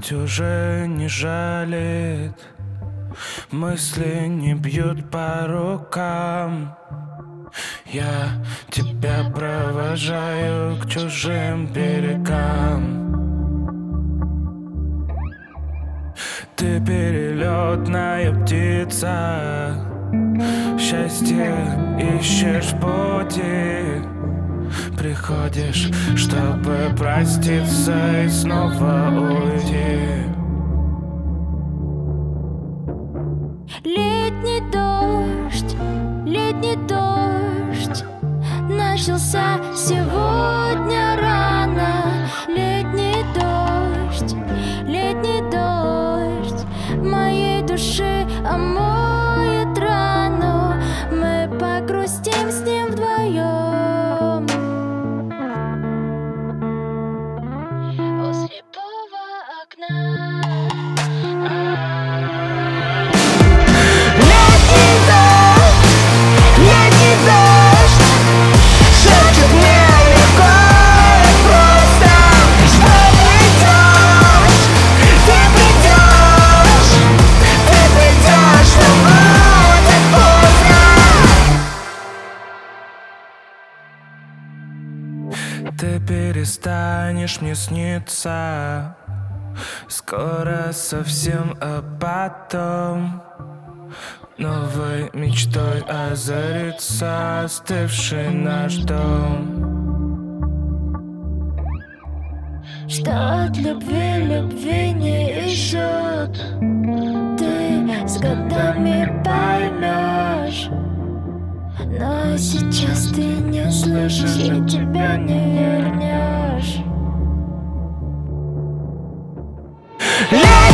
Память уже не жалит, мысли не бьют по рукам. Я тебя провожаю к чужим берегам. Ты перелетная птица, счастье ищешь в пути. Приходишь, чтобы проститься и снова уйти. Летний дождь начался сегодня рано. Летний дождь моей души омоет рану. Мы погрустим с ним вдвоем у слепого окна. Ты перестанешь мне сниться скоро совсем, а потом новой мечтой озарится остывший наш дом. Что от любви не ищут, ты с годами поймешь. Но сейчас ты не слышишь и тебя не вернешь.